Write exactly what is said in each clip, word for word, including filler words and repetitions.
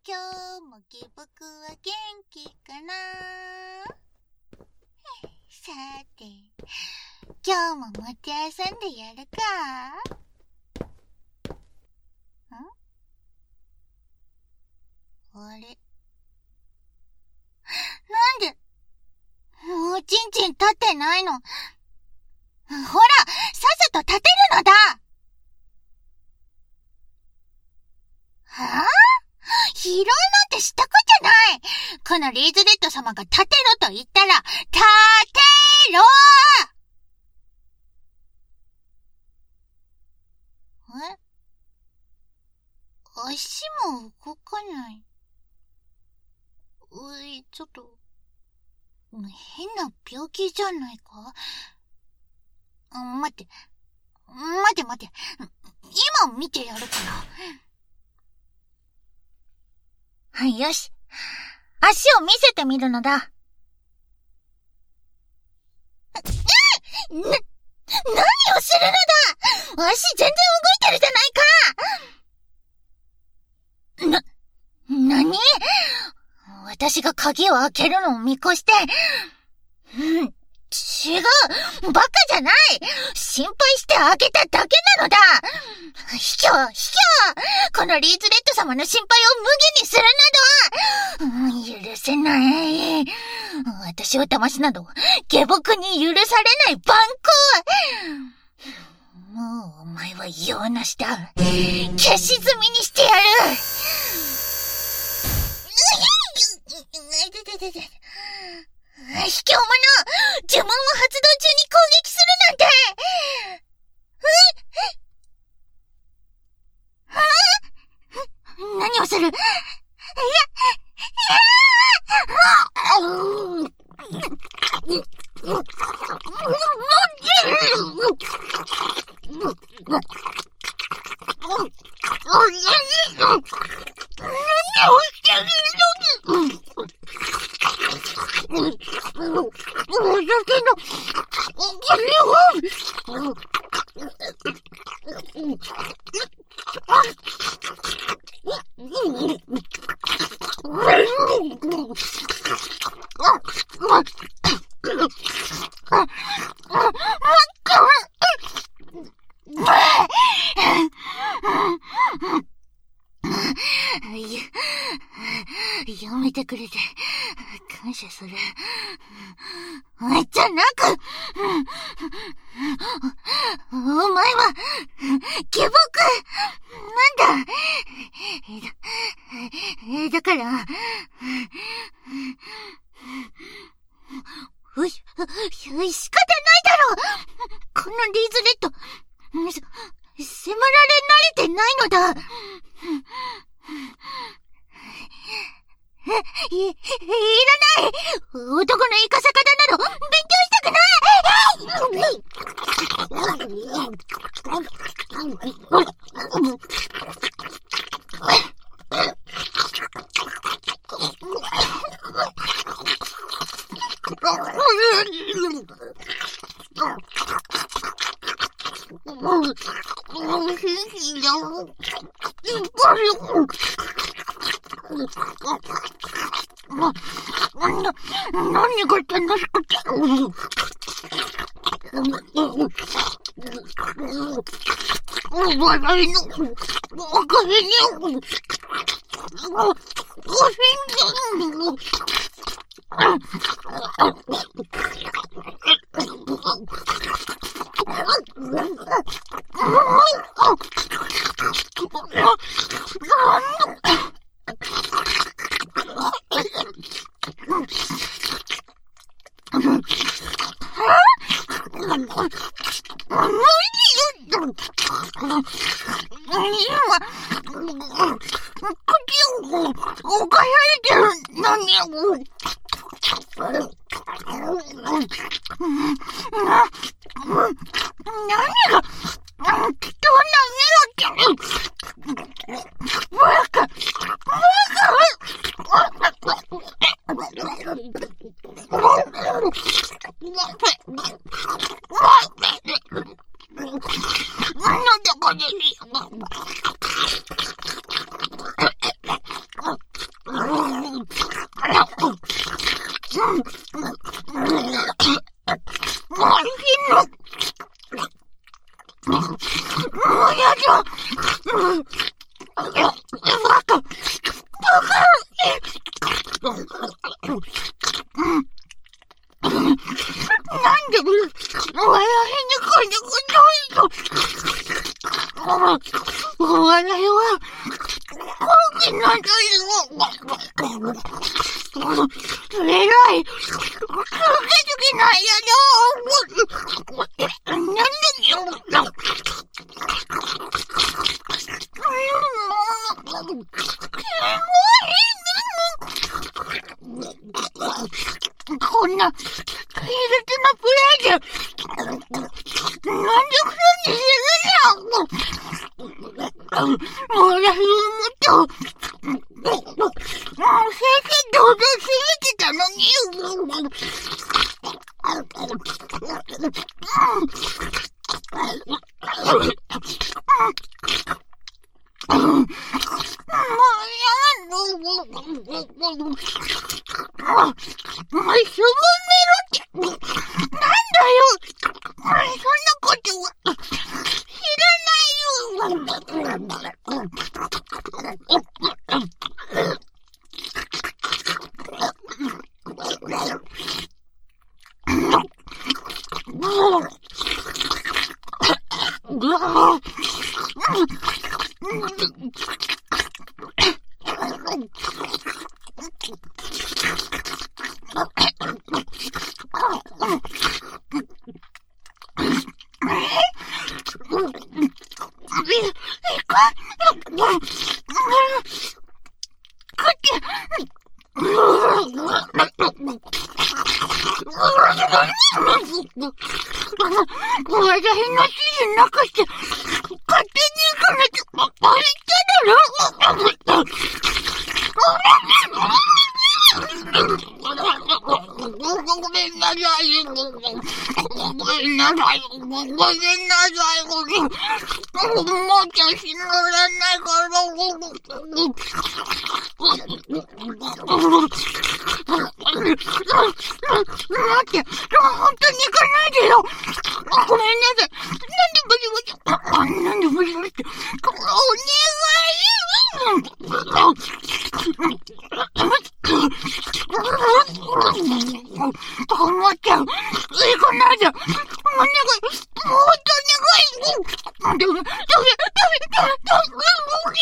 今日も下僕は元気かな。さて、今日ももてあそんでやるか。ん？あれ？なんで、おちんちん立ってないの？ほら、さっさと立てるのだ。はぁ？拾うなんてしたこじゃない。このリーズレッド様が立てろと言ったら、立てろー！え？足も動かない。うい、ちょっと、変な病気じゃないか？待って、待って待って、今見てやるから。はい、よし。足を見せてみるのだ。な、何をするのだ！足全然動いてるじゃないか！な、なに？私が鍵を開けるのを見越して、うん、違う！バカじゃない！心配して開けただけなのだ！ひきょう、ひきょう！このリーズレッド様の心配を無限にするなど、うん、許せない。私を騙すなど、下僕に許されない蛮行！もうお前は用なしだ。消し済みにしてやる！卑怯者！呪文を発動中に攻撃するなんて！え？はぁ？何をする？いや、いや、やめてくれて感謝する。じゃなく、お前は下僕なんだ。だ、だから、う、仕方ないだろう。このリーズレッド、迫られ慣れてないのだ。い、いらない！男のイカサカだなど、勉強したくない！な、何が楽しくて。笑いのおかげに、ご主人。なんだこれに。 なんで、笑いにこんなことないの。笑いは、好奇なんだよ。偉い。続けつけないやろ。なんでよ。こんな、卑劣なプレイで、なんでくらいにするの。笑いをもっと、先生堂々すぎてたのに。もうすぐ見ろって。なんだよ。そんなことは知らないよ。私の指示なくして、勝手に行かなきゃ、言っただろ。ごめんなさい。ごめんなさい。ごめんなさい。もう調子乗らないから。待って、本当に行かないでよ。ごめんなさい。なんでブチブチ、なんでブチブチって、お願い。困っちゃう。行かないで。お願い。もっとお願い。でも、ダメ、ダメ、ダメ、ダメ、ダメ、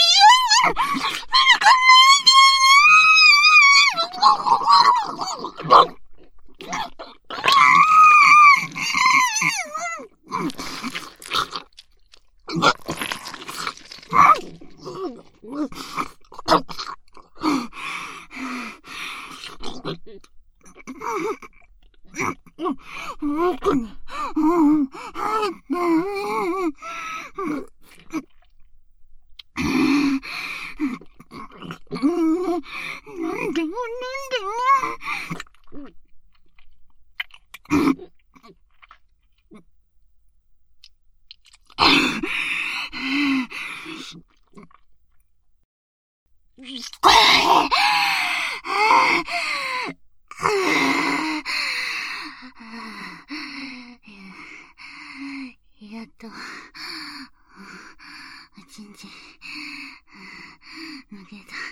僕に、なんでもなんでも。やっと、一日、抜けた。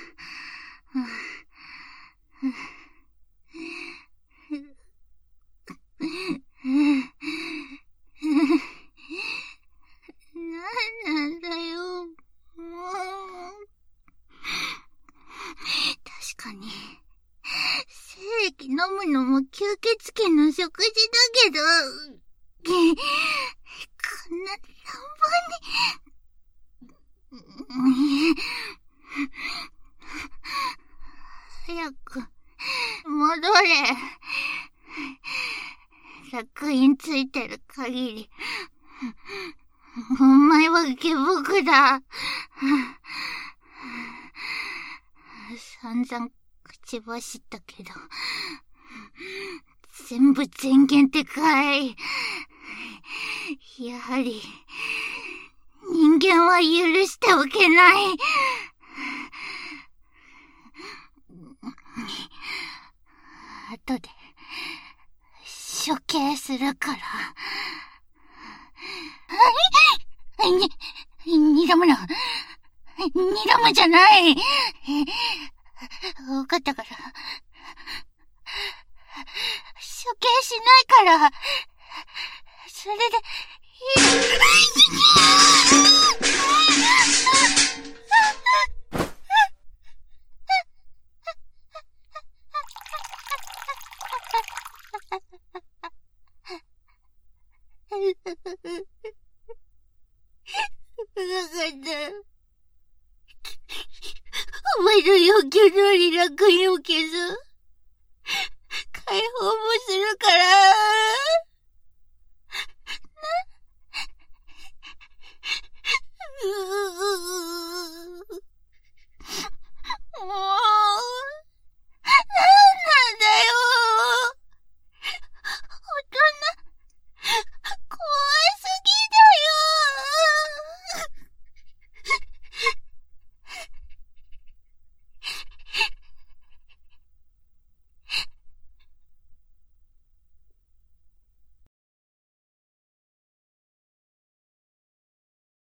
なんなんだよ、もう。確かに、精液飲むのも吸血鬼の食事だけど、こんな乱暴に、早く、戻れ。烙印ついてる限り、お前は下僕だ。散々口走ったけど、全部前言ってかい。やはり、人間は許しておけない。後で、処刑するから。に、にらむな。 睨むじゃない。わかったから。処刑しないから。それで、いい。お前の要求通り楽園を消す。解放もするから。